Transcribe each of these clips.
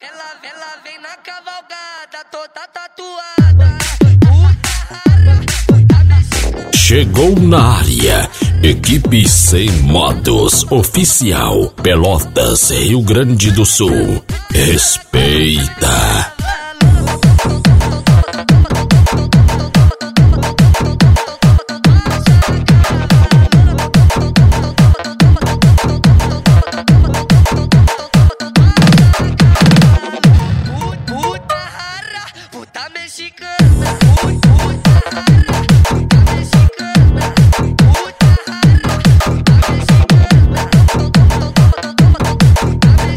Ela vem na cavalgada, toda tatuada. Chegou na área, equipe Sem Modos Oficial, Pelotas, Rio Grande do Sul. Respeita. Puta mexicana, puta rara, puta mexicana, puta rara, puta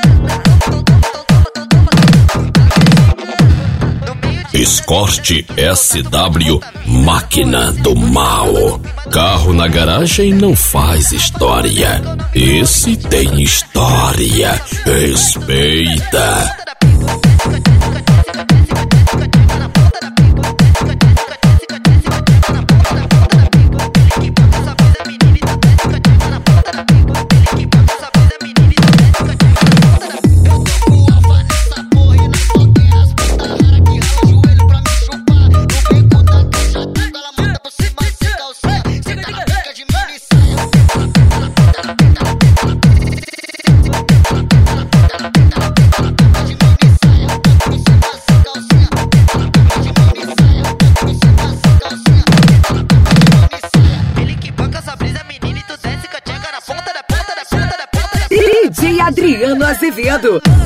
mexicana. Escort SW, máquina do mal. Carro na garagem não faz história. Esse tem história. Respeita. DJ Adriano Azevedo.